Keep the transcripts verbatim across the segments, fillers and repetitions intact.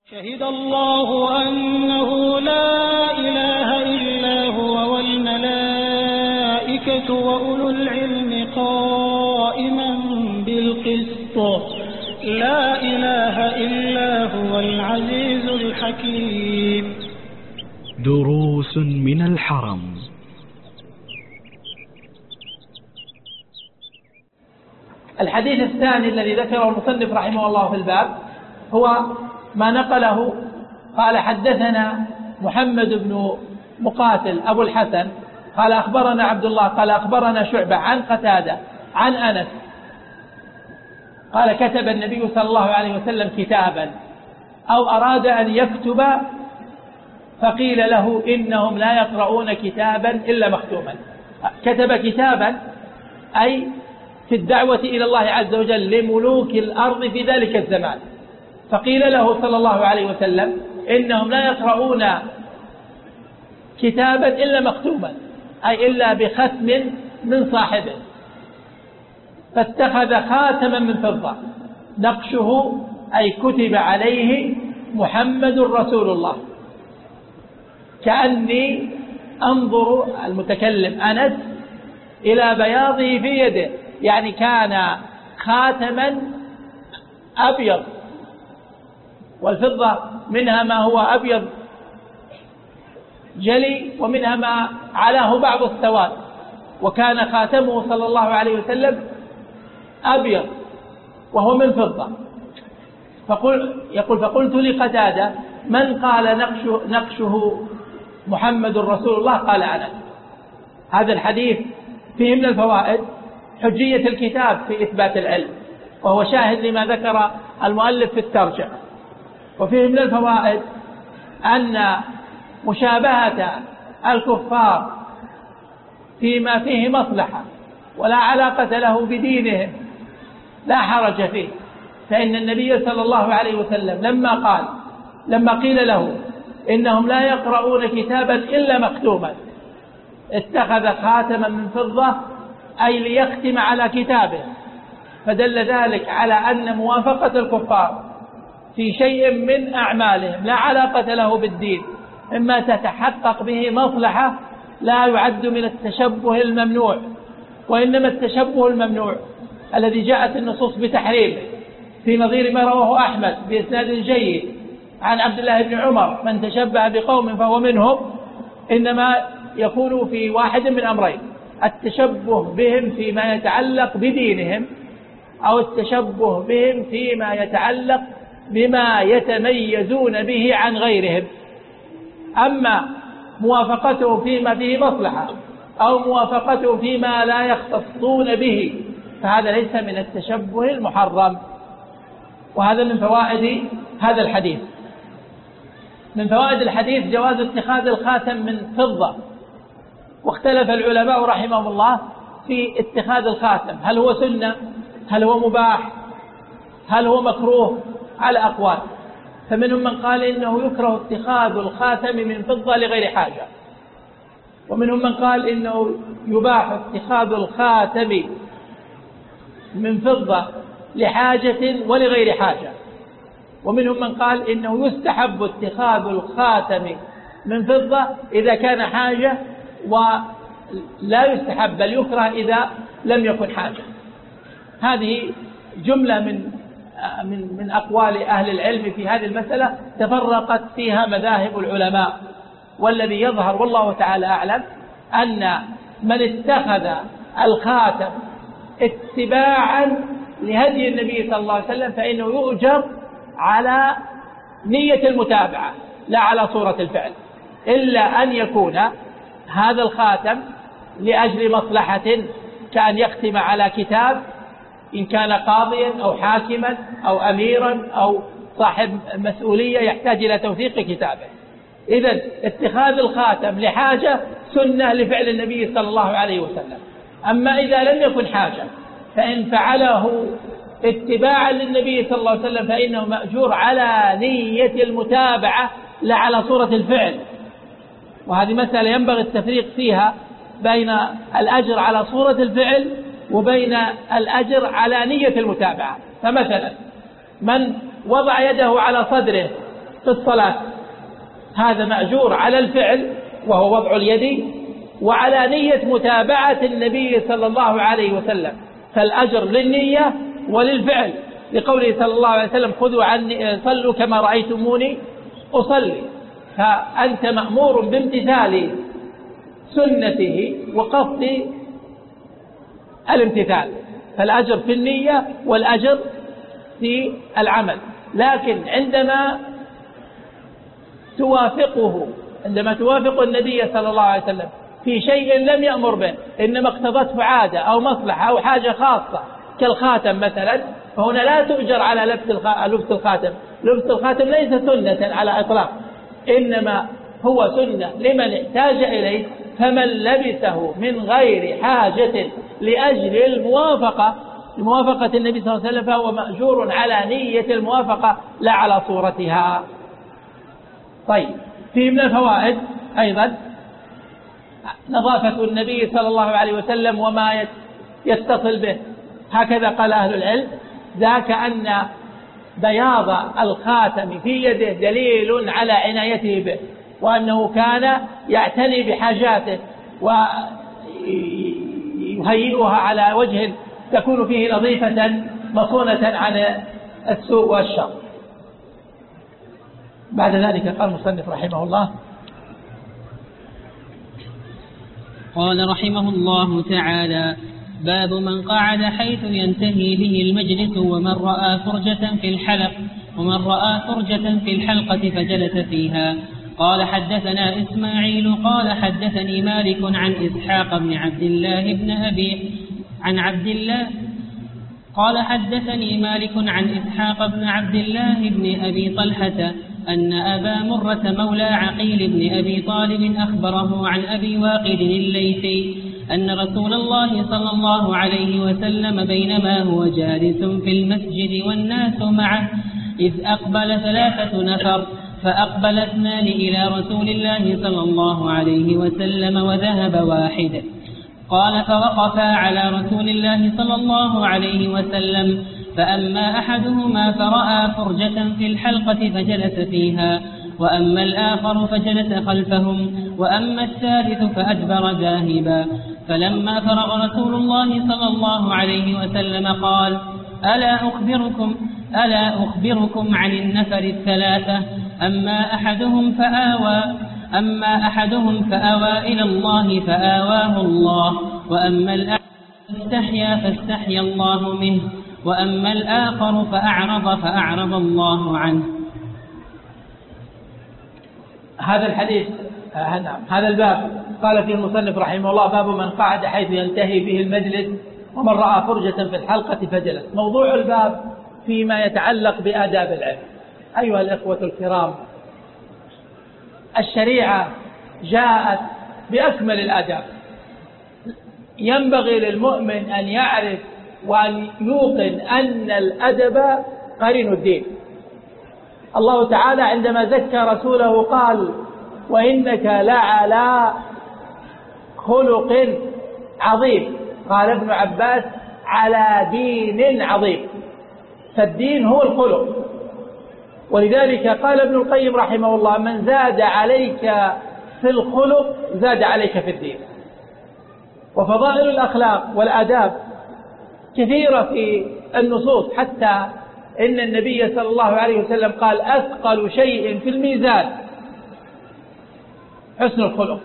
شهد الله أنه لا إله إلا هو والملائكة وأولو العلم قائما بالقسط لا إله إلا هو العزيز الحكيم. دروس من الحرم. الحديث الثاني الذي ذكره المصنف رحمه الله في الباب هو ما نقله. قال: حدثنا محمد بن مقاتل أبو الحسن قال أخبرنا عبد الله قال أخبرنا شعبة عن قتادة عن أنس قال: كتب النبي صلى الله عليه وسلم كتابا أو أراد أن يكتب فقيل له إنهم لا يقرؤون كتابا إلا مختوما. كتب كتابا أي في الدعوة إلى الله عز وجل لملوك الأرض في ذلك الزمان، فقيل له صلى الله عليه وسلم إنهم لا يقرؤون كتابا إلا مختوما، أي إلا بختم من صاحبه، فاتخذ خاتما من فضة نقشه أي كتب عليه محمد رسول الله، كأني أنظر المتكلم أنس إلى بياضه في يده، يعني كان خاتما أبيض، والفضة منها ما هو أبيض جلي ومنها ما علاه بعض السواد، وكان خاتمه صلى الله عليه وسلم أبيض وهو من فضة. فقل يقول: فقلت لقتادة: من قال نقشه, نقشه محمد رسول الله؟ قال: أنا. هذا الحديث فيه من الفوائد حجية الكتاب في إثبات العلم، وهو شاهد لما ذكر المؤلف في الترجمة. وفيه من الفوائد أن مشابهة الكفار فيما فيه مصلحة ولا علاقة له بدينهم لا حرج فيه، فإن النبي صلى الله عليه وسلم لما قال لما قيل له إنهم لا يقرؤون كتابا إلا مختوما اتخذ خاتما من فضة أي ليختم على كتابه، فدل ذلك على أن موافقة الكفار في شيء من أعمالهم لا علاقة له بالدين إما تتحقق به مصلحة لا يعد من التشبه الممنوع، وإنما التشبه الممنوع الذي جاءت النصوص بتحريمه في نظير ما رواه أحمد بإسناد جيد عن عبد الله بن عمر: من تشبه بقوم فهو منهم، إنما يكون في واحد من أمرين: التشبه بهم فيما يتعلق بدينهم، أو التشبه بهم فيما يتعلق بما يتميزون به عن غيرهم. أما موافقته فيما فيه مصلحة أو موافقته فيما لا يختصون به فهذا ليس من التشبه المحرم. وهذا من فوائد هذا الحديث. من فوائد الحديث جواز اتخاذ الخاتم من فضة، واختلف العلماء رحمهم الله في اتخاذ الخاتم، هل هو سنة، هل هو مباح، هل هو مكروه، على أقوال. فمنهم من قال إنه يكره اتخاذ الخاتم من فضة لغير حاجة، ومنهم من قال إنه يباح اتخاذ الخاتم من فضة لحاجة ولغير حاجة، ومنهم من قال إنه يستحب اتخاذ الخاتم من فضة إذا كان حاجة، ولا يستحب بل يكره إذا لم يكن حاجة. هذه جملة من من من أقوال أهل العلم في هذه المسألة تفرقت فيها مذاهب العلماء، والذي يظهر والله تعالى أعلم أن من اتخذ الخاتم اتباعا لهدي النبي صلى الله عليه وسلم فإنه يؤجر على نية المتابعة لا على صورة الفعل، إلا أن يكون هذا الخاتم لأجل مصلحة، كأن يختم على كتاب إن كان قاضيا أو حاكما أو أميرا أو صاحب مسؤولية يحتاج إلى توثيق كتابه. إذن اتخاذ الخاتم لحاجة سنة لفعل النبي صلى الله عليه وسلم. أما إذا لم يكن حاجة فإن فعله اتباعا للنبي صلى الله عليه وسلم فإنه مأجور على نية المتابعة لا على صورة الفعل. وهذه مسألة ينبغي التفريق فيها بين الأجر على صورة الفعل وبين الأجر على نية المتابعة. فمثلا من وضع يده على صدره في الصلاة، هذا مأجور على الفعل وهو وضع اليد، وعلى نية متابعة النبي صلى الله عليه وسلم، فالأجر للنية وللفعل، لقوله صلى الله عليه وسلم خذوا عني صلوا كما رأيتموني أصلي. فأنت مأمور بامتثال سنته وقصد الامتثال، فالأجر في النية والأجر في العمل. لكن عندما توافقه عندما توافق النبي صلى الله عليه وسلم في شيء لم يأمر به، إنما اقتضته عادة أو مصلحة أو حاجة خاصة كالخاتم مثلا، فهنا لا تؤجر على لبس الخاتم. لبس الخاتم ليس سنة على إطلاق، إنما هو سنة لمن احتاج إليه، فمن لبسه من غير حاجة لأجل الموافقة لموافقة النبي صلى الله عليه وسلم فهو مأجور على نية الموافقة لا على صورتها. طيب، في من الفوائد أيضا نظافة النبي صلى الله عليه وسلم وما يتصل به، هكذا قال أهل العلم: ذاك أن بياض الخاتم في يده دليل على عنايته به، وأنه كان يعتني بحاجاته ويهيئها على وجه تكون فيه نظيفة مصونة عن السوء والشر. بعد ذلك قال المصنف رحمه الله: قال رحمه الله تعالى: باب من قعد حيث ينتهي به المجلس ومن رأى فرجة في الحلق ومن رأى فرجة في الحلقة فجلس فيها. قال حدثنا إسماعيل قال حدثني مالك عن إسحاق بن عبد الله بن أبي عن عبد الله قال حدثني مالك عن إسحاق بن عبد الله بن أبي طلحة أن أبا مرة مولى عقيل بن أبي طالب أخبره عن أبي واقد الليثي أن رسول الله صلى الله عليه وسلم بينما هو جالس في المسجد والناس معه إذ أقبل ثلاثة نفر، فأقبل اثنان إلى رسول الله صلى الله عليه وسلم وذهب واحد. قال: فوقفا على رسول الله صلى الله عليه وسلم، فأما أحدهما فرأى فرجة في الحلقة فجلس فيها، وأما الآخر فجلس خلفهم، وأما الثالث فأدبر ذاهبا. فلما فرغ رسول الله صلى الله عليه وسلم قال: ألا أخبركم ألا أخبركم عن النفر الثلاثة؟ أما أحدهم فآوى أما أحدهم فآوى إلى الله فآواه الله، وأما الآخر فاستحيا فاستحيا الله منه، وأما الآخر فأعرض فأعرض الله عنه. هذا الحديث آه نعم هذا الباب قال فيه المصنف رحمه الله: باب من قعد حيث ينتهي به المجلس ومن رأى فرجة في الحلقة فجلس. موضوع الباب فيما يتعلق بآداب العلم. أيها الإخوة الكرام، الشريعة جاءت بأكمل الآداب، ينبغي للمؤمن أن يعرف وأن يوقن أن الأدب قرين الدين. الله تعالى عندما زكى رسوله قال: وإنك لعلى خلق عظيم. قال ابن عباس: على دين عظيم. فالدين هو الخلق، ولذلك قال ابن القيم رحمه الله: من زاد عليك في الخلق زاد عليك في الدين. وفضائل الأخلاق والآداب كثيرة في النصوص، حتى إن النبي صلى الله عليه وسلم قال: أثقل شيء في الميزان حسن الخلق.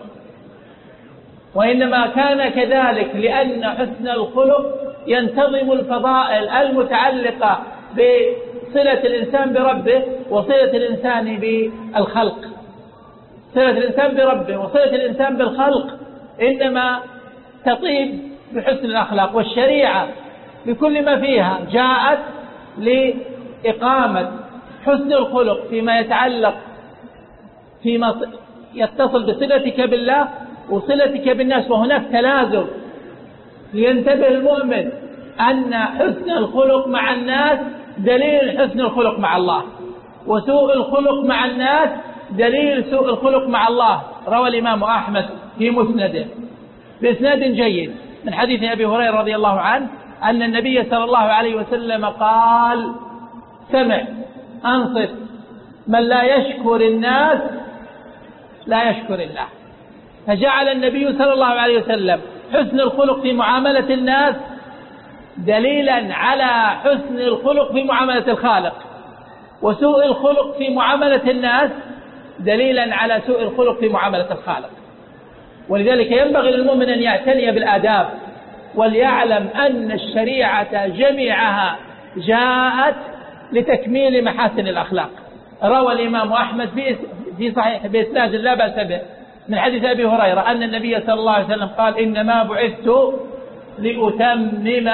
وإنما كان كذلك لأن حسن الخلق ينتظم الفضائل المتعلقة بصلة الإنسان بربه وصلة الإنسان بالخلق. صلة الإنسان بربه وصلة الإنسان بالخلق إنما تطيب بحسن الأخلاق، والشريعة بكل ما فيها جاءت لإقامة حسن الخلق فيما يتعلق فيما يتصل بصلتك بالله وصلتك بالناس، وهناك تلازم. لينتبه المؤمن أن حسن الخلق مع الناس دليل حسن الخلق مع الله، وسوء الخلق مع الناس دليل سوء الخلق مع الله. روى الإمام أحمد في مسنده بإسناد جيد من حديث أبي هريرة رضي الله عنه أن النبي صلى الله عليه وسلم قال: سمع أنصت من لا يشكر الناس لا يشكر الله. فجعل النبي صلى الله عليه وسلم حسن الخلق في معاملة الناس دليلا على حسن الخلق في معاملة الخالق، وسوء الخلق في معاملة الناس دليلا على سوء الخلق في معاملة الخالق. ولذلك ينبغي للمؤمن أن يعتني بالآداب، وليعلم أن الشريعة جميعها جاءت لتكميل محاسن الأخلاق. روى الإمام أحمد في صحيح بإسناد لا بأس به من حديث أبي هريرة أن النبي صلى الله عليه وسلم قال: إنما بعثت لأتمم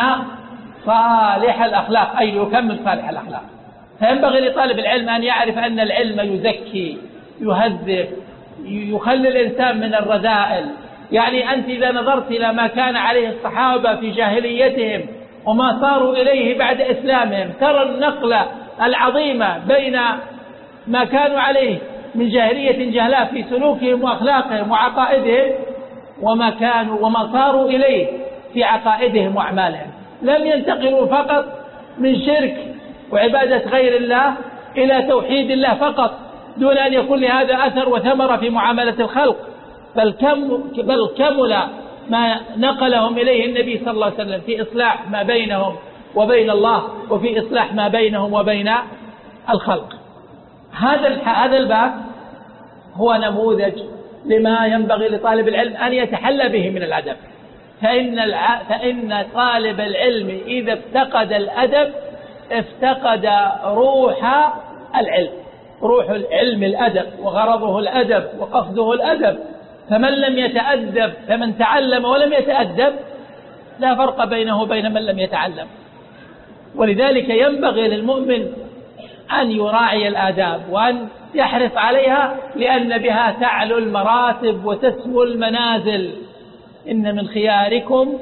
صالح الأخلاق، أي لأكمل صالح الأخلاق. فينبغي لطالب العلم أن يعرف أن العلم يزكي، يهذب، يخلي الإنسان من الرذائل. يعني أنت إذا نظرت إلى ما كان عليه الصحابة في جاهليتهم وما صاروا إليه بعد إسلامهم، ترى النقلة العظيمة بين ما كانوا عليه من جاهلية جهلاء في سلوكهم وأخلاقهم وعقائدهم، وما كانوا وما صاروا إليه في عقائدهم وأعمالهم. لم ينتقلوا فقط من شرك وعبادة غير الله إلى توحيد الله فقط دون أن يكون لهذا أثر وثمرة في معاملة الخلق، بل كم بل كمل ما نقلهم إليه النبي صلى الله عليه وسلم في إصلاح ما بينهم وبين الله، وفي إصلاح ما بينهم وبين الخلق. هذا هذا الباب هو نموذج لما ينبغي لطالب العلم أن يتحلى به من الأدب. فإن الع... فإن طالب العلم إذا افتقد الأدب افتقد روح العلم. روح العلم الأدب، وغرضه الأدب، وقصده الأدب. فمن لم يتأدب، فمن تعلم ولم يتأدب لا فرق بينه وبين من لم يتعلم. ولذلك ينبغي للمؤمن أن يراعي الآداب وأن يحرص عليها، لأن بها تعلو المراتب وتسمو المنازل. إن من خياركم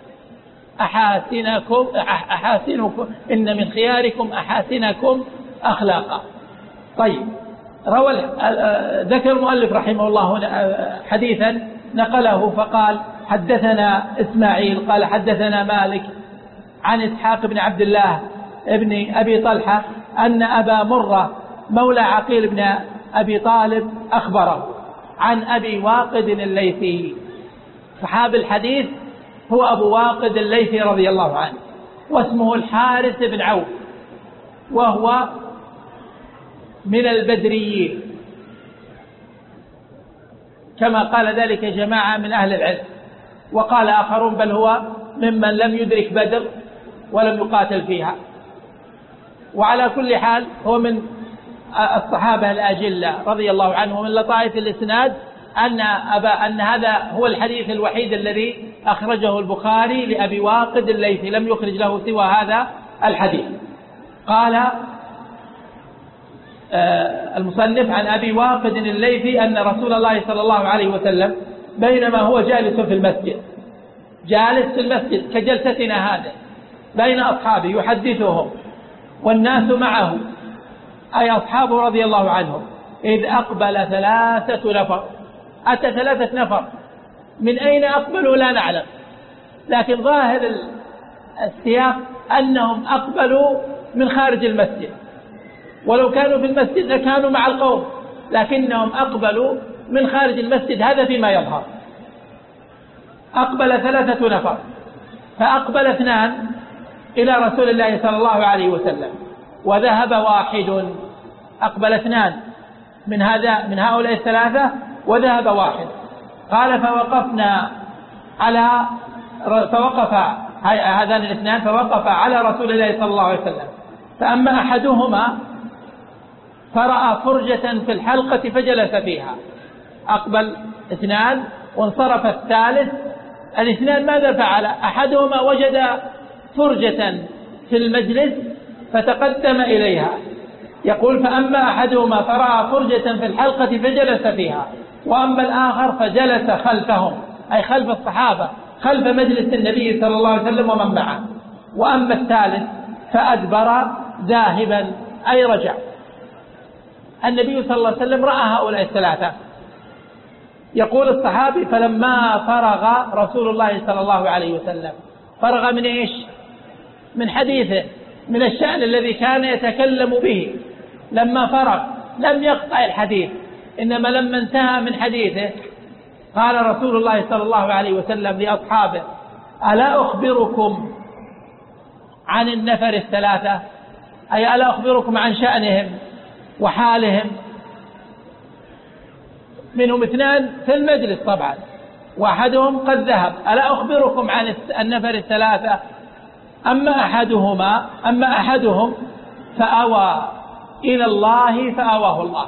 أحاسنكم أحاسنكم إن من خياركم أحاسنكم أخلاقا. طيب، روى ذكر المؤلف رحمه الله هنا حديثا نقله فقال: حدثنا إسماعيل قال حدثنا مالك عن إسحاق بن عبد الله ابن أبي طلحة أن أبا مرة مولى عقيل بن أبي طالب أخبره عن أبي واقد الليثي. صحابي الحديث هو أبو واقد الليثي رضي الله عنه، واسمه الحارث بن عوف، وهو من البدريين كما قال ذلك جماعة من أهل العلم، وقال آخرون بل هو ممن لم يدرك بدر ولم يقاتل فيها. وعلى كل حال هو من الصحابة الأجلة رضي الله عنهم. من لطائف الإسناد أن, أبا أن هذا هو الحديث الوحيد الذي أخرجه البخاري لأبي واقد الليثي، لم يخرج له سوى هذا الحديث. قال المصنف عن أبي واقد الليثي أن رسول الله صلى الله عليه وسلم بينما هو جالس في المسجد، جالس في المسجد كجلستنا هذا بين أصحابه يحدثهم والناس معه، أي أصحابه رضي الله عنهم، إذ أقبل ثلاثة نفر. أتى ثلاثة نفر، من أين أقبلوا لا نعلم، لكن ظاهر السياق أنهم أقبلوا من خارج المسجد، ولو كانوا في المسجد لكانوا مع القوم، لكنهم أقبلوا من خارج المسجد، هذا فيما يظهر. أقبل ثلاثة نفر، فأقبل اثنان إلى رسول الله صلى الله عليه وسلم، وذهب واحد. أقبل اثنان من هذا من هؤلاء الثلاثة وذهب واحد. قال فوقفنا على فوقف هذان الاثنان فوقف على رسول الله صلى الله عليه وسلم، فأما أحدهما فرأى فرجة في الحلقة فجلس فيها. أقبل اثنان وانصرف الثالث. الاثنان ماذا فعل؟ أحدهما وجد فرجة في المجلس فتقدم إليها. يقول فأما أحدهما فرأى فرجة في الحلقة فجلس فيها، وأما الآخر فجلس خلفهم، أي خلف الصحابة، خلف مجلس النبي صلى الله عليه وسلم ومن معه. وأما الثالث فأدبر ذاهبا، أي رجع. النبي صلى الله عليه وسلم رأى هؤلاء الثلاثة. يقول الصحابي فلما فرغ رسول الله صلى الله عليه وسلم، فرغ من إيش؟ من حديثه، من الشأن الذي كان يتكلم به. لما فرغ لم يقطع الحديث، إنما لما انتهى من حديثه قال رسول الله صلى الله عليه وسلم لأصحابه: ألا أخبركم عن النفر الثلاثة؟ أي ألا أخبركم عن شأنهم وحالهم؟ منهم اثنان في المجلس طبعا، وأحدهم قد ذهب. ألا أخبركم عن النفر الثلاثة؟ أما أحدهما أما أحدهم فأوى إلى الله فأواه الله.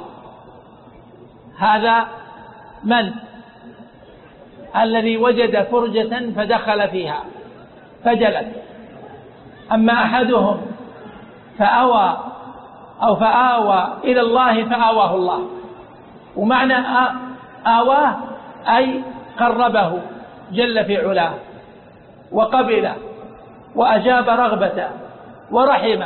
هذا من؟ الذي وجد فرجة فدخل فيها فجلس. أما أحدهم فأوى أو فآوى إلى الله فآواه الله. ومعنى آواه أي قربه جل في علاه وقبله وأجاب رغبته ورحمه.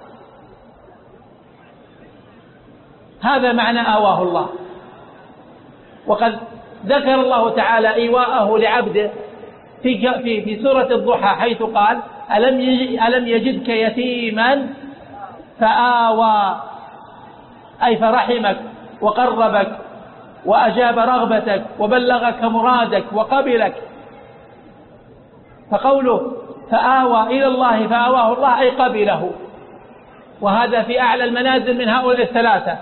هذا معنى آواه الله. وقد ذكر الله تعالى إيواءه لعبده في في في سورة الضحى، حيث قال: ألم ألم يجدك يتيما فآوى، أي فرحمك وقربك وأجاب رغبتك وبلغك مرادك وقبلك. فقوله فآوى إلى الله فآواه الله أي قبله، وهذا في أعلى المنازل من هؤلاء الثلاثة.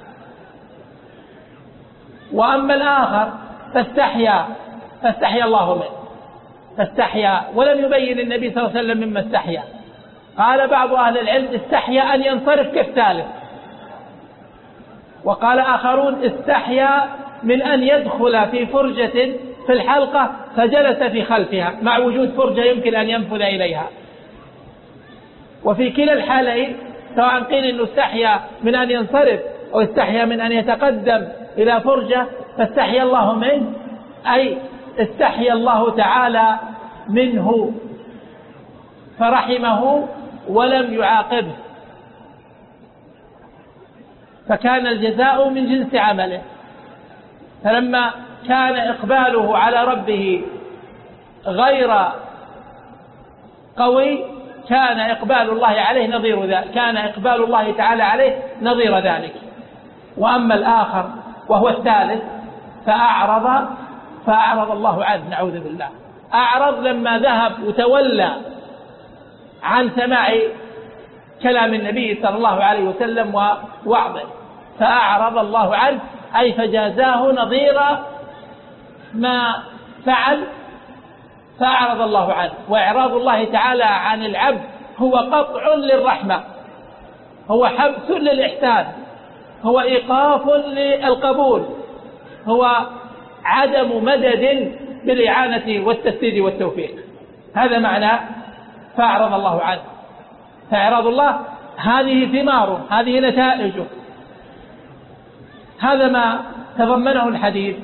وأما الآخر فاستحيا فاستحيا الله منه، فاستحيا، ولم يبين النبي صلى الله عليه وسلم مما استحيا. قال بعض أهل العلم: استحيا أن ينصرف كالثالث. وقال آخرون: استحيا من أن يدخل في فرجة في الحلقة فجلس في خلفها، مع وجود فرجة يمكن أن ينفذ إليها. وفي كلا الحالين، سواء قيل أنه استحيا من أن ينصرف أو استحيا من أن يتقدم إلى فرجة، فاستحيا الله منه أي استحيا الله تعالى منه فرحمه ولم يعاقبه، فكان الجزاء من جنس عمله. فلما كان إقباله على ربه غير قوي كان إقبال الله عليه نظير ذلك، كان إقبال الله تعالى عليه نظير ذلك. وأما الآخر وهو الثالث فأعرض فأعرض الله عنه، نعوذ بالله. أعرض لما ذهب وتولى عن سماع كلام النبي صلى الله عليه وسلم ووعظه، فأعرض الله عنه أي فجازاه نظير ما فعل، فأعرض الله عنه. وإعراض الله تعالى عن العبد هو قطع للرحمة، هو حبس للإحسان، هو إيقاف للقبول، هو عدم مدد بالإعانة والتسديد والتوفيق. هذا معنى فأعرض الله عنه. فإعراض الله هذه ثماره، هذه نتائجه. هذا ما تضمنه الحديث.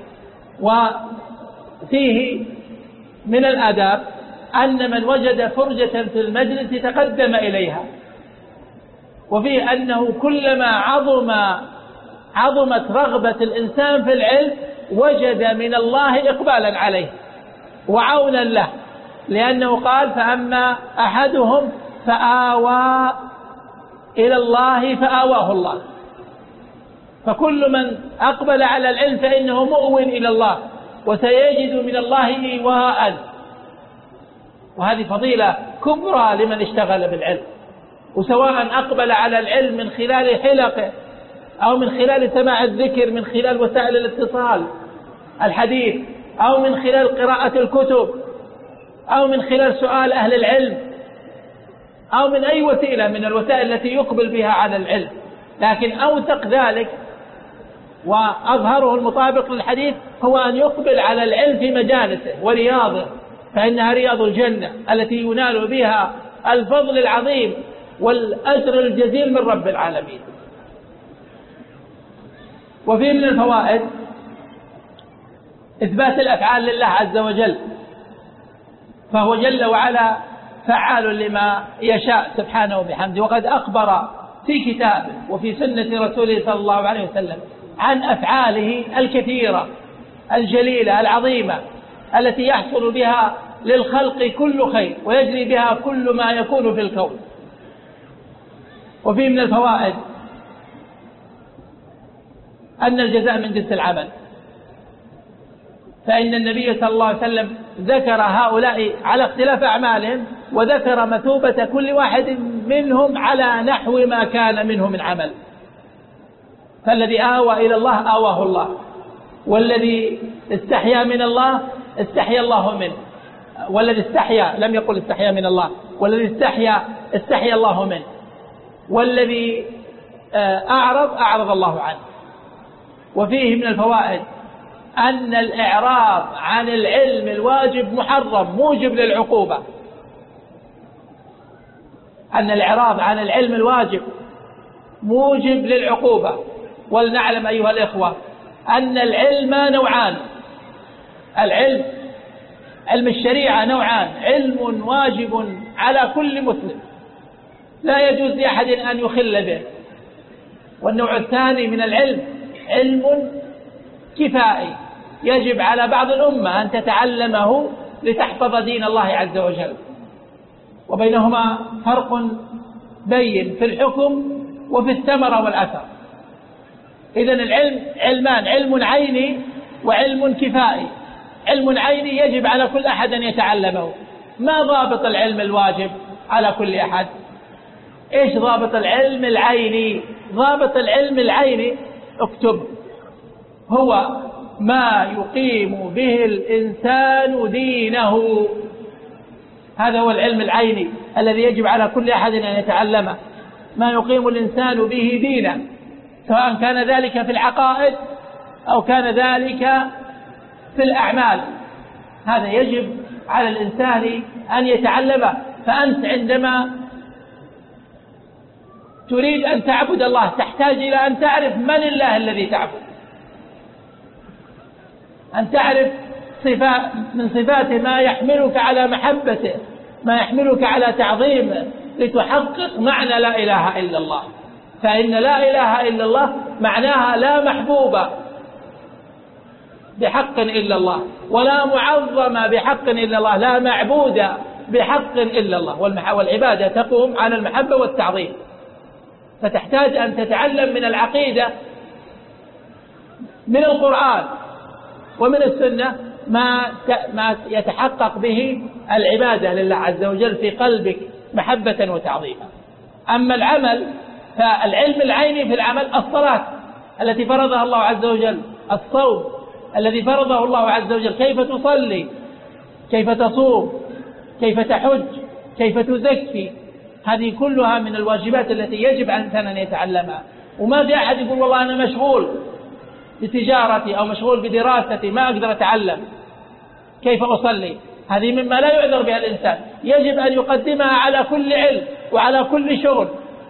وفيه من الآداب أن من وجد فرجة في المجلس تقدم إليها، وفيه أنه كلما عظم عظمت رغبة الإنسان في العلم وجد من الله إقبالا عليه وعونا له، لأنه قال: فأما أحدهم فآوى إلى الله فآواه الله. فكل من أقبل على العلم فإنه مؤو إلى الله وسيجد من الله إيواء. وهذه فضيلة كبرى لمن اشتغل بالعلم، وسواء أقبل على العلم من خلال حلقه أو من خلال سماع الذكر، من خلال وسائل الاتصال الحديث، أو من خلال قراءة الكتب، أو من خلال سؤال أهل العلم، أو من أي وسيلة من الوسائل التي يقبل بها على العلم. لكن أوثق ذلك وأظهره المطابق للحديث هو أن يقبل على العلم في مجالسه ورياضه، فإنها رياض الجنة التي ينال بها الفضل العظيم والأجر الجزيل من رب العالمين. وفيه من الفوائد إثبات الأفعال لله عز وجل، فهو جل وعلا فعال لما يشاء سبحانه وبحمده. وقد أخبر في كتابه وفي سنة رسوله صلى الله عليه وسلم عن أفعاله الكثيرة الجليلة العظيمة التي يحصل بها للخلق كل خير ويجري بها كل ما يكون في الكون. وفيه من الفوائد أن الجزاء من جنس العمل، فإن النبي صلى الله عليه وسلم ذكر هؤلاء على اختلاف أعمالهم، وذكر مثوبة كل واحد منهم على نحو ما كان منه من عمل. فالذي آوى إلى الله آواه الله، والذي استحيا من الله استحيا الله منه، والذي استحيا لم يقل استحيا من الله، والذي استحيا استحيا الله منه، والذي أعرض أعرض الله عنه. وفيه من الفوائد أن الإعراض عن العلم الواجب محرم موجب للعقوبة، أن الإعراض عن العلم الواجب موجب للعقوبة. ولنعلم أيها الإخوة أن العلم نوعان، العلم علم الشريعة نوعان، علم واجب على كل مسلم لا يجوز لأحد أن يخل به، والنوع الثاني من العلم علم كفائي يجب على بعض الأمة أن تتعلمه لتحفظ دين الله عز وجل، وبينهما فرق بين في الحكم وفي الثمرة والأثر. إذن العلم علمان، علم عيني وعلم كفائي. علم عيني يجب على كل أحد أن يتعلمه. ما ضابط العلم الواجب على كل أحد؟ إيش ضابط العلم العيني؟ ضابط العلم العيني اكتب، هو ما يقيم به الإنسان دينه. هذا هو العلم العيني الذي يجب على كل أحد أن يتعلمه، ما يقيم الإنسان به دينه، سواء كان ذلك في العقائد أو كان ذلك في الأعمال. هذا يجب على الإنسان أن يتعلمه. فأنت عندما تريد أن تعبد الله تحتاج إلى أن تعرف من الله الذي تعبد، أن تعرف صفات من صفاته ما يحملك على محبته، ما يحملك على تعظيمه، لتحقق معنى لا إله إلا الله. فإن لا إله إلا الله معناها لا محبوب بحق إلا الله، ولا معظم بحق إلا الله، لا معبود بحق إلا الله. والعبادة تقوم على المحبة والتعظيم. فتحتاج أن تتعلم من العقيدة من القرآن ومن السنة ما ما يتحقق به العبادة لله عز وجل في قلبك محبة وتعظيما. أما العمل فالعلم العيني في العمل الصلاة التي فرضها الله عز وجل، الصوم الذي فرضه الله عز وجل، كيف تصلي، كيف تصوم، كيف تحج، كيف تزكي. هذه كلها من الواجبات التي يجب على الإنسان أن يتعلمها. وما في أحد يقول والله أنا مشغول بتجارتي أو مشغول بدراستي ما أقدر أتعلم كيف أصلي. هذه مما لا يعذر بها الإنسان، يجب أن يقدمها على كل علم وعلى كل شغل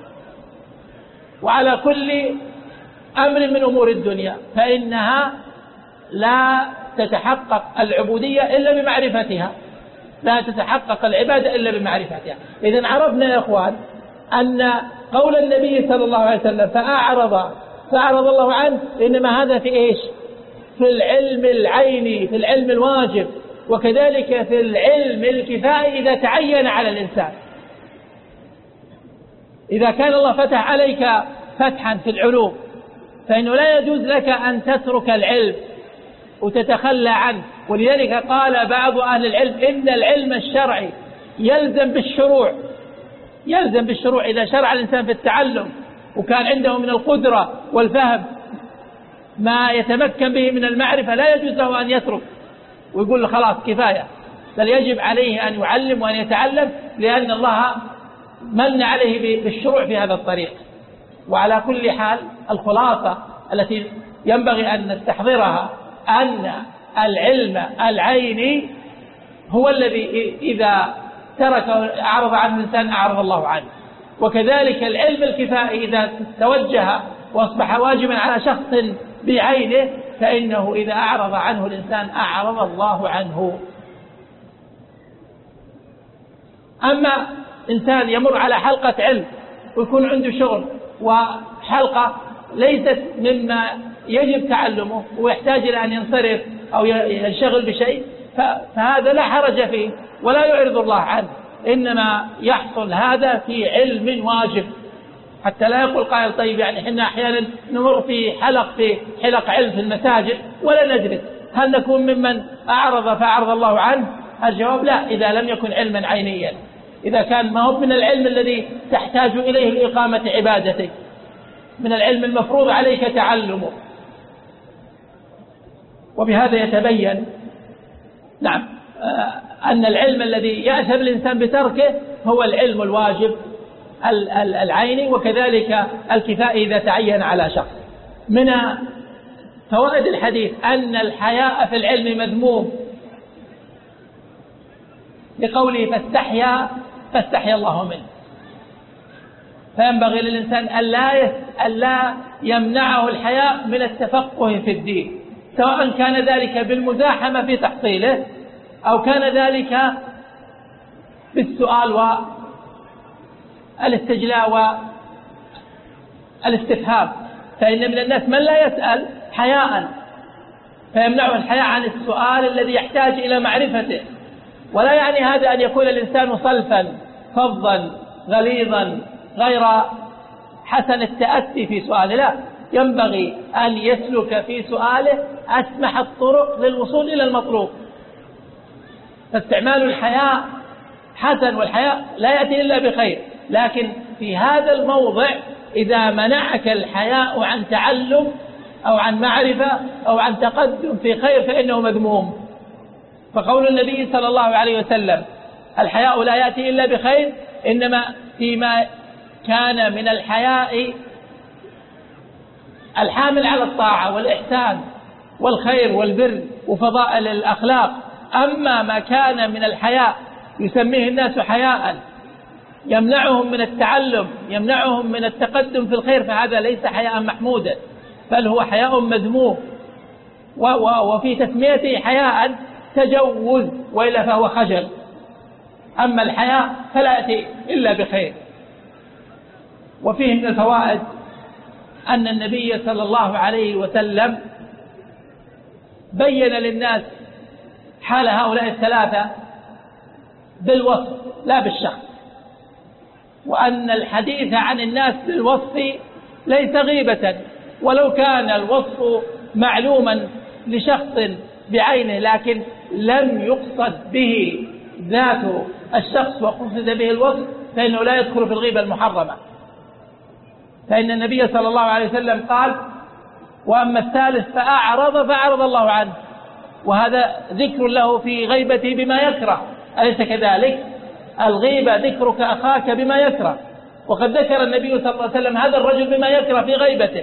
وعلى كل أمر من أمور الدنيا، فإنها لا تتحقق العبودية إلا بمعرفتها، لا تتحقق العبادة إلا بمعرفتها. إذن عرفنا يا أخوان أن قول النبي صلى الله عليه وسلم فأعرض فأعرض الله عنه، إنما هذا في إيش؟ في العلم العيني، في العلم الواجب، وكذلك في العلم الكفائي إذا تعين على الإنسان. إذا كان الله فتح عليك فتحا في العلوم فإنه لا يجوز لك أن تترك العلم وتتخلى عنه. ولذلك قال بعض أهل العلم إن العلم الشرعي يلزم بالشروع، يلزم بالشروع. إذا شرع الإنسان في التعلم وكان عنده من القدرة والفهم ما يتمكن به من المعرفة لا يجوز له أن يترك ويقول له خلاص كفاية، بل يجب عليه أن يعلم وأن يتعلم، لأن الله من عليه بالشروع في هذا الطريق. وعلى كل حال الخلاصة التي ينبغي أن نستحضرها أن العلم العيني هو الذي إذا تركه أعرض عنه الإنسان أعرض الله عنه، وكذلك العلم الكفائي إذا توجه وأصبح واجبا على شخص بعينه فإنه إذا أعرض عنه الإنسان أعرض الله عنه. أما إنسان يمر على حلقة علم ويكون عنده شغل وحلقة ليست مما يجب تعلمه ويحتاج إلى أن ينصرف أو ينشغل بشيء، فهذا لا حرج فيه ولا يعرض الله عنه، إنما يحصل هذا في علم واجب. حتى لا يقول قائل طيب يعني احنا أحيانا نمر في حلق في حلق علم في المساجد ولا ندرس، هل نكون ممن أعرض فأعرض الله عنه؟ الجواب لا، إذا لم يكن علما عينيا، إذا كان ما هو من العلم الذي تحتاج إليه لإقامة عبادتك، من العلم المفروض عليك تعلمه. وبهذا يتبين نعم أن العلم الذي يأثم الإنسان بتركه هو العلم الواجب العيني، وكذلك الكفائي إذا تعين على شخص. من فوائد الحديث أن الحياء في العلم مذموم، لقوله فاستحيا فاستحيا الله منه، فينبغي للإنسان ألا ألا يمنعه الحياء من التفقه في الدين، سواء كان ذلك بالمزاحمة في تحصيله أو كان ذلك بالسؤال والاستجلاء والاستفهام. فإن من الناس من لا يسأل حياء فيمنعه الحياء عن السؤال الذي يحتاج إلى معرفته، ولا يعني هذا أن يكون الإنسان صلفا فظا غليظا غير حسن التأتي في سؤاله، لا، ينبغي أن يسلك في سؤاله أسمح الطرق للوصول إلى المطلوب. فاستعمال الحياء حسن، والحياء لا يأتي إلا بخير، لكن في هذا الموضع إذا منعك الحياء عن تعلم أو عن معرفة أو عن تقدم في خير فإنه مذموم. فقول النبي صلى الله عليه وسلم الحياء لا يأتي إلا بخير، إنما فيما كان من الحياء الحامل على الطاعة والإحسان والخير والبر وفضائل الأخلاق. أما ما كان من الحياء يسميه الناس حياء يمنعهم من التعلم، يمنعهم من التقدم في الخير، فهذا ليس حياء محمودا، بل هو حياء مذموم. وفي تسميته حياء تجوز، وإلا فهو خجل. أما الحياء فلا يأتي إلا بخير. وفيه من الفوائد أن النبي صلى الله عليه وسلم بين للناس حال هؤلاء الثلاثة بالوصف لا بالشخص، وأن الحديث عن الناس بالوصف ليس غيبة، ولو كان الوصف معلوما لشخص بعينه لكن لم يقصد به ذات الشخص وقصد به الوصف فإنه لا يدخل في الغيبة المحرمة. فإن النبي صلى الله عليه وسلم قال وأما الثالث فأعرض فأعرض الله عنه، وهذا ذكر له في غيبته بما يكره، أليس كذلك؟ الغيبة ذكرك أخاك بما يكره، وقد ذكر النبي صلى الله عليه وسلم هذا الرجل بما يكره في غيبته،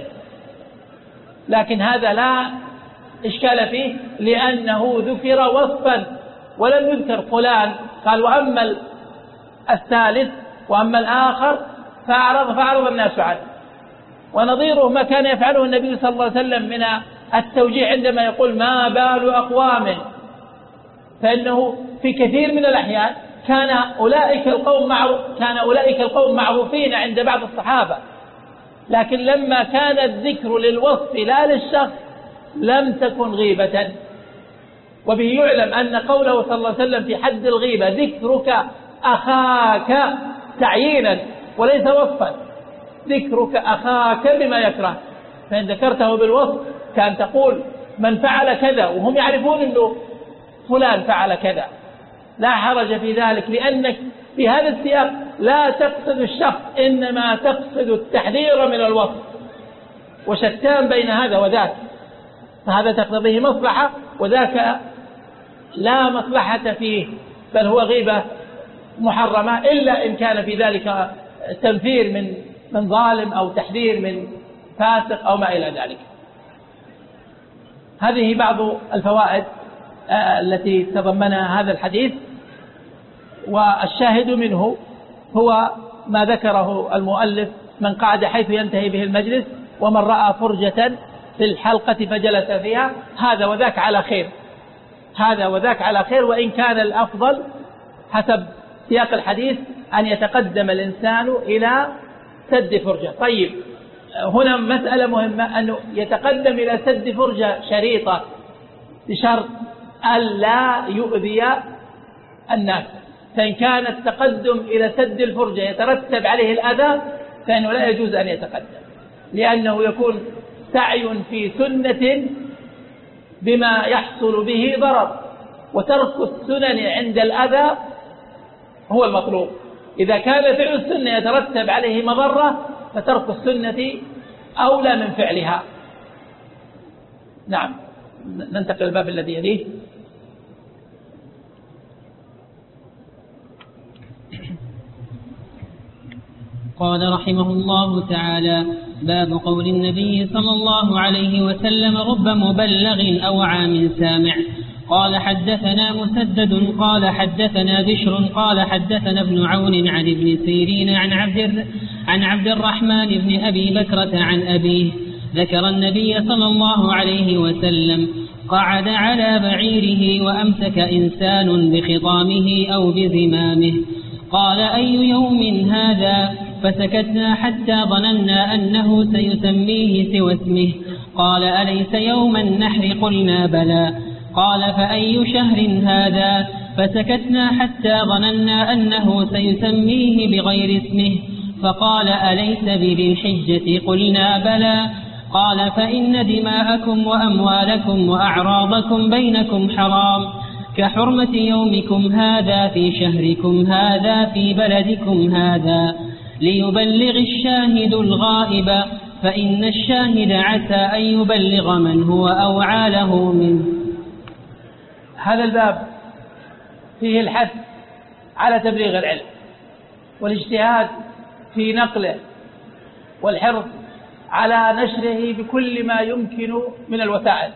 لكن هذا لا إشكال فيه لأنه ذكر وصفا ولم يذكر فلان. قال وأما الثالث وأما الآخر فأعرض فأعرض الناس عنه. ونظيره ما كان يفعله النبي صلى الله عليه وسلم من التوجيه عندما يقول ما بال أقوام، فإنه في كثير من الأحيان كان أولئك القوم معروف كان أولئك القوم معروفين عند بعض الصحابة، لكن لما كان الذكر للوصف لا للشخص لم تكن غيبة. وبه يعلم أن قوله صلى الله عليه وسلم في حد الغيبة ذكرك أخاك تعيينا وليس وصفا، ذكرك أخاك بما يكره، فإن ذكرته بالوصف كان تقول من فعل كذا وهم يعرفون أنه فلان فعل كذا، لا حرج في ذلك، لأنك في هذا السياق لا تقصد الشخص إنما تقصد التحذير من الوصف، وشتان بين هذا وذاك، فهذا تقتضيه مصلحة وذاك لا مصلحة فيه، بل هو غيبة محرمة إلا إن كان في ذلك تنفير من من ظالم أو تحذير من فاسق أو ما إلى ذلك. هذه بعض الفوائد التي تضمنها هذا الحديث، والشاهد منه هو ما ذكره المؤلف من قعد حيث ينتهي به المجلس ومن رأى فرجة في الحلقة فجلس فيها، هذا وذاك على خير، هذا وذاك على خير، وإن كان الأفضل حسب سياق الحديث أن يتقدم الإنسان إلى سد فرجة. طيب هنا مسألة مهمة، أنه يتقدم إلى سد فرجة شريطة بشرط ألا يؤذي الناس، فإن كان التقدم إلى سد الفرجة يترتب عليه الأذى فإنه لا يجوز أن يتقدم، لأنه يكون سعي في سنة بما يحصل به ضرر، وترك السنن عند الأذى هو المطلوب. إذا كان فعل السنة يترتب عليه مضرة فترك السنة أولى من فعلها. نعم، ننتقل الباب الذي يليه. قال رحمه الله تعالى: باب قول النبي صلى الله عليه وسلم: رب مبلغ أو عام سامع. قال حدثنا مسدد قال حدثنا بشر قال حدثنا ابن عون عن ابن سيرين عن عبد عن عبد الرحمن بن أبي بكرة عن أبيه ذكر النبي صلى الله عليه وسلم قعد على بعيره وأمسك إنسان بخطامه أو بزمامه. قال: أي يوم هذا؟ فسكتنا حتى ظننا أنه سيسميه سوى اسمه. قال: أليس يوم النحر؟ قلنا: بلى. قال: فأي شهر هذا؟ فسكتنا حتى ظننا أنه سيسميه بغير اسمه. فقال: أليس بذي الحجة؟ قلنا: بلى. قال: فإن دماءكم وأموالكم وأعراضكم بينكم حرام كحرمة يومكم هذا في شهركم هذا في بلدكم هذا، ليبلغ الشاهد الغائب، فإن الشاهد عسى أن يبلغ من هو أوعى له منه. هذا الباب فيه الحث على تبليغ العلم والاجتهاد في نقله والحرص على نشره بكل ما يمكن من الوسائل،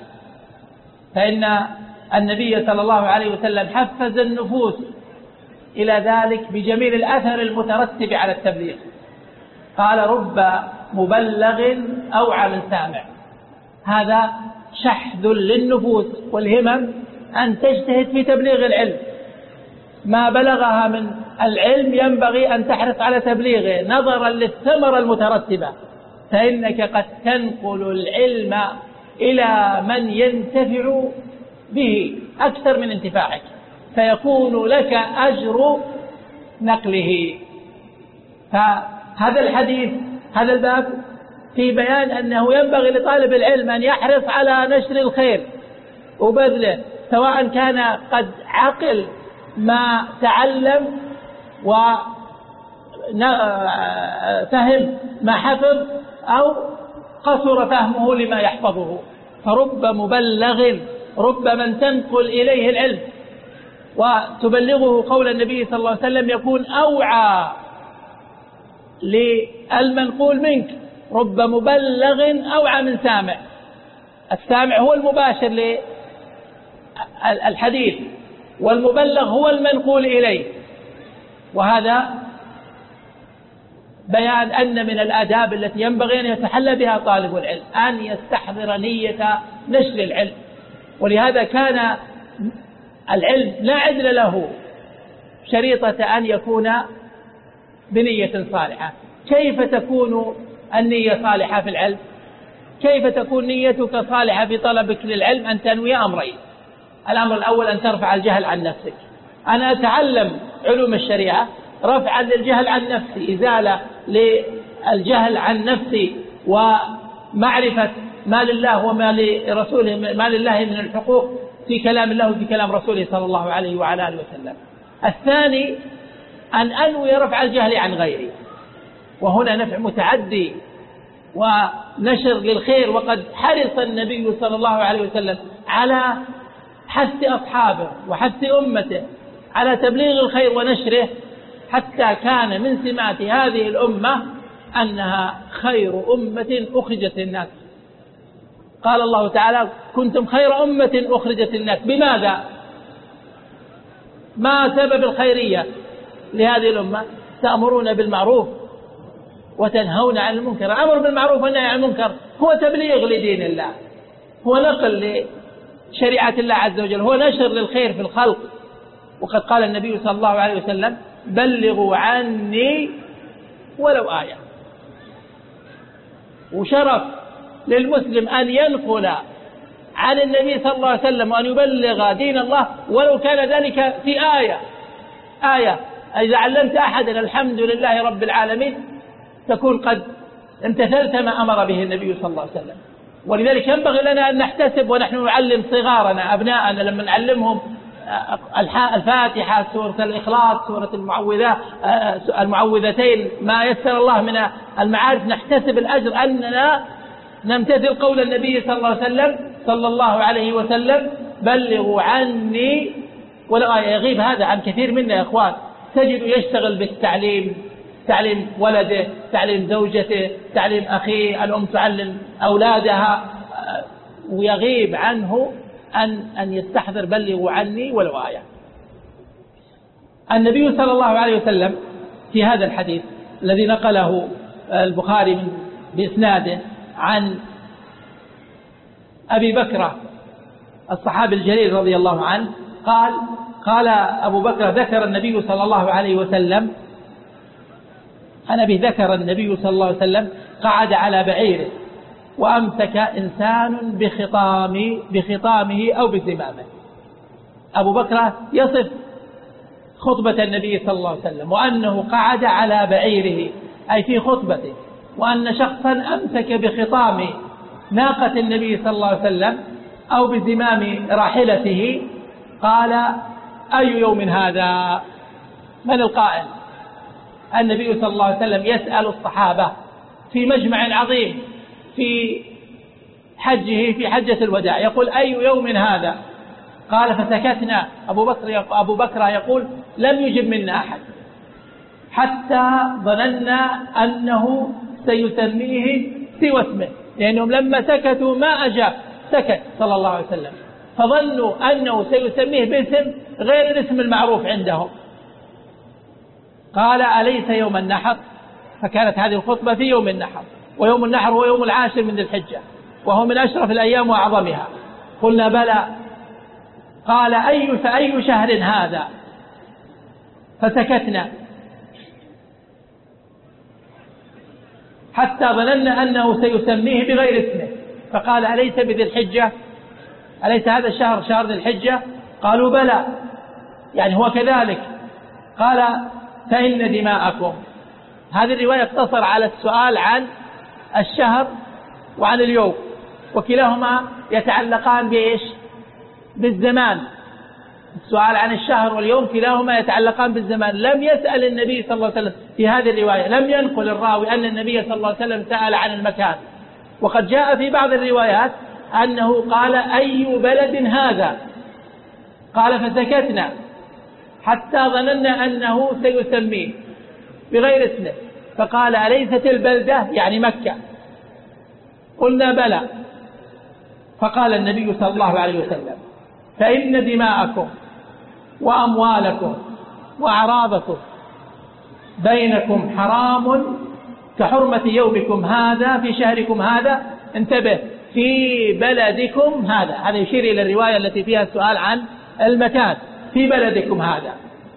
فإن النبي صلى الله عليه وسلم حفز النفوس إلى ذلك بجميل الأثر المترتب على التبليغ. قال: رب مبلغ أوعى من سامع. هذا شحذ للنفوس والهمم أن تجتهد في تبليغ العلم، ما بلغها من العلم ينبغي أن تحرص على تبليغه نظرا للثمرة المترتبة، فإنك قد تنقل العلم إلى من ينتفع به أكثر من انتفاعك، فيكون لك أجر نقله. فهذا الحديث هذا الباب في بيان أنه ينبغي لطالب العلم أن يحرص على نشر الخير وبذله، سواء كان قد عقل ما تعلم وفهم ما حفظ أو قصر فهمه لما يحفظه. فرب مبلغ، رب من تنقل إليه العلم وتبلغه قول النبي صلى الله عليه وسلم يكون أوعى للمنقول منك. رب مبلغ أوعى من سامع. السامع هو المباشر للحديث، والمبلغ هو المنقول إليه. وهذا بيان أن من الآداب التي ينبغي أن يتحلى بها طالب العلم أن يستحضر نية نشر العلم. ولهذا كان العلم لا عدل له شريطة أن يكون بنية صالحة. كيف تكون النية صالحة في العلم؟ كيف تكون نيتك صالحة في طلبك للعلم؟ أن تنوي أمرين. الأمر الأول أن ترفع الجهل عن نفسك. أنا أتعلم علوم الشريعة رفعا للجهل عن نفسي، إزالة للجهل عن نفسي ومعرفة ما لله وما لرسوله، ما لله من الحقوق في كلام الله وفي كلام رسوله صلى الله عليه وعلى آله وسلم. الثاني أن أنوي رفع الجهل عن غيري، وهنا نفع متعدي ونشر للخير. وقد حرص النبي صلى الله عليه وسلم على حث أصحابه وحث أمته على تبليغ الخير ونشره، حتى كان من سمات هذه الأمة أنها خير أمة أخرجت للناس. قال الله تعالى: كنتم خير أمة أخرجت للناس. بماذا؟ ما سبب الخيرية لهذه الأمة؟ تأمرون بالمعروف وتنهون عن المنكر. الأمر بالمعروف والنهي عن المنكر هو تبليغ لدين الله، هو نقل لشريعة الله عز وجل، هو نشر للخير في الخلق. وقد قال النبي صلى الله عليه وسلم: بلغوا عني ولو آية. وشرف للمسلم أن ينقل عن النبي صلى الله عليه وسلم وأن يبلغ دين الله ولو كان ذلك في آية. آية إذا علمت أحدا الحمد لله رب العالمين تكون قد امتثلت ما أمر به النبي صلى الله عليه وسلم. ولذلك ينبغي لنا أن نحتسب ونحن نعلم صغارنا أبناءنا لما نعلمهم الفاتحة، سورة الإخلاص، سورة المعوذة المعوذتين، ما يسر الله من المعارف، نحتسب الأجر أننا نمتثل قول النبي صلى الله عليه وسلم صلى الله عليه وسلم بلغوا عني. ولا يغيب هذا عن كثير منا يا إخوان، تجد يشتغل بالتعليم، تعليم ولده، تعليم زوجته، تعليم أخيه، الأم تعلم أولادها، ويغيب عنه أن أن يستحضر بلغوا عني ولو آية. النبي صلى الله عليه وسلم في هذا الحديث الذي نقله البخاري بإسناده عن أبي بكر الصحابي الجليل رضي الله عنه قال قال أبو بكر ذكر النبي صلى الله عليه وسلم عن أبي ذكر النبي صلى الله عليه وسلم قعد على بعيره وأمسك إنسان بخطام بخطامه أو بزمامه. أبو بكر يصف خطبة النبي صلى الله عليه وسلم وأنه قعد على بعيره أي في خطبته، وأن شخصا أمسك بخطام ناقة النبي صلى الله عليه وسلم أو بزمام راحلته. قال أي يوم هذا؟ من القائل؟ النبي صلى الله عليه وسلم يسأل الصحابة في مجمع عظيم في حجه في حجة الوداع، يقول أي يوم هذا؟ قال فسكتنا. أبو بكر أبو بكر يقول لم يجب منا أحد حتى ظننا أنه سيسميه سوى اسمه، لأنهم لما سكتوا ما أجاب، سكت صلى الله عليه وسلم، فظنوا أنه سيسميه باسم غير الاسم المعروف عندهم. قال أليس يوم النحر؟ فكانت هذه الخطبة في يوم النحر، ويوم النحر هو يوم العاشر من ذي الحجة وهو من أشرف الأيام وأعظمها. قلنا بلى. قال أي فأي شهر هذا؟ فسكتنا حتى ظننا أنه سيسميه بغير اسمه، فقال أليس بذي الحجة؟ أليس هذا الشهر شهر ذي الحجة؟ قالوا بلى، يعني هو كذلك. قال فإن دماءكم. هذه الرواية اقتصر على السؤال عن الشهر وعن اليوم، وكلاهما يتعلقان بإيش؟ بالزمان. السؤال عن الشهر واليوم كلاهما يتعلقان بالزمان. لم يسأل النبي صلى الله عليه وسلم في هذه الرواية، لم ينقل الراوي أن النبي صلى الله عليه وسلم سأل عن المكان، وقد جاء في بعض الروايات أنه قال أي بلد هذا؟ قال فسكتنا حتى ظننا أنه سيسميه بغير اسمه، فقال أليست البلدة يعني مكة؟ قلنا بلى. فقال النبي صلى الله عليه وسلم فإن دماءكم وأموالكم وأعراضكم بينكم حرام كحرمة يومكم هذا في شهركم هذا، انتبه، في بلدكم هذا. هذا يشير إلى الرواية التي فيها السؤال عن المكان، في بلدكم هذا.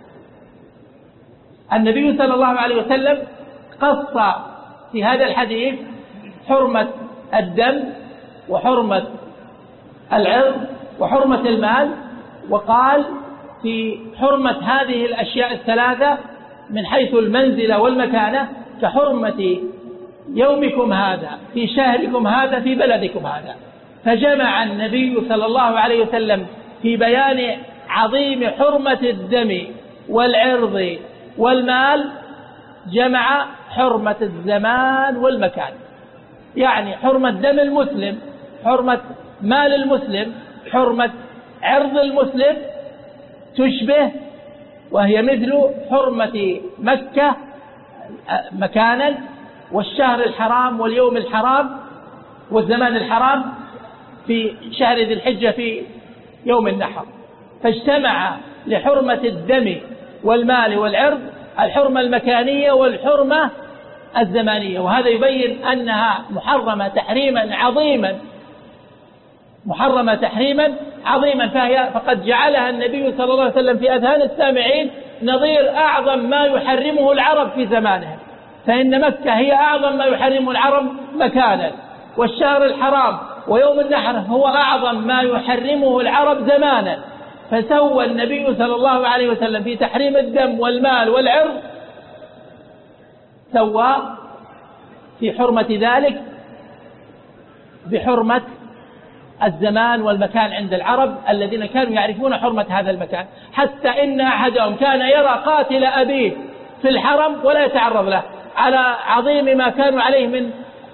النبي صلى الله عليه وسلم قص في هذا الحديث حرمة الدم وحرمة العرض وحرمة المال، وقال في حرمة هذه الأشياء الثلاثة من حيث المنزلة والمكانة كحرمة يومكم هذا في شهركم هذا في بلدكم هذا. فجمع النبي صلى الله عليه وسلم في بيان عظيم حرمة الدم والعرض والمال، جمع حرمة الزمان والمكان، يعني حرمة دم المسلم، حرمة مال المسلم، حرمة عرض المسلم تشبه وهي مثل حرمة مكة مكانا والشهر الحرام واليوم الحرام والزمان الحرام في شهر ذي الحجة في يوم النحر. فاجتمع لحرمة الدم والمال والعرض الحرمة المكانية والحرمة الزمانية، وهذا يبين أنها محرمة تحريما عظيما، محرمة تحريما عظيما. فهي فقد جعلها النبي صلى الله عليه وسلم في أذهان السامعين نظير أعظم ما يحرمه العرب في زمانهم، فإن مكة هي أعظم ما يحرمه العرب مكانا، والشهر الحرام ويوم النحر هو أعظم ما يحرمه العرب زمانا. فسوى النبي صلى الله عليه وسلم في تحريم الدم والمال والعرض، سوى في حرمة ذلك بحرمة الزمان والمكان عند العرب الذين كانوا يعرفون حرمة هذا المكان، حتى إن أحدهم كان يرى قاتل أبيه في الحرم ولا يتعرض له، على عظيم ما كانوا عليه من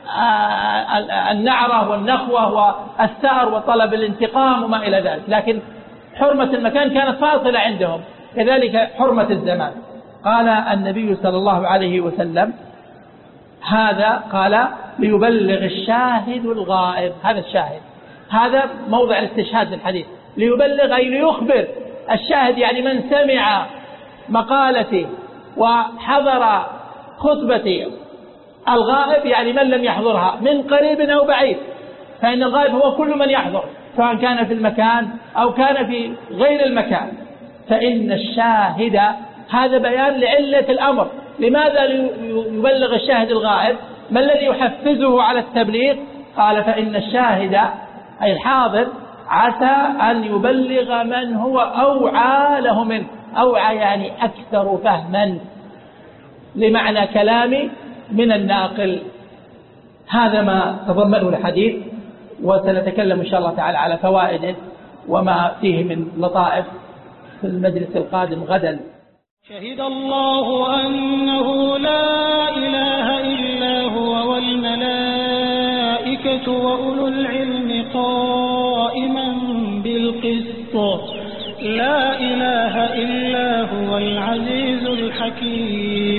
النعرة والنخوة والثأر وطلب الانتقام وما إلى ذلك، لكن حرمة المكان كانت فاصلة عندهم، كذلك حرمة الزمان. قال النبي صلى الله عليه وسلم هذا قال ليبلغ الشاهد الغائب، هذا الشاهد، هذا موضع الاستشهاد للحديث، ليبلغ أي ليخبر الشاهد، يعني من سمع مقالتي وحضر خطبتي، الغائب يعني من لم يحضرها من قريب أو بعيد، فإن الغائب هو كل من يحضر سواء كان في المكان أو كان في غير المكان. فإن الشاهد، هذا بيان لعلة الأمر، لماذا يبلغ الشاهد الغائب؟ ما الذي يحفزه على التبليغ؟ قال فإن الشاهد أي الحاضر عسى أن يبلغ من هو أوعى له منه، أوعى يعني أكثر فهما لمعنى كلامي من الناقل. هذا ما تضمنه الحديث، وسنتكلم إن شاء الله تعالى على فوائده وما فيه من لطائف في المجلس القادم غدا. شهد الله أنه لا إله إلا هو والملائكة وأولو العلم قائما بالقسط لا إله إلا هو العزيز الحكيم.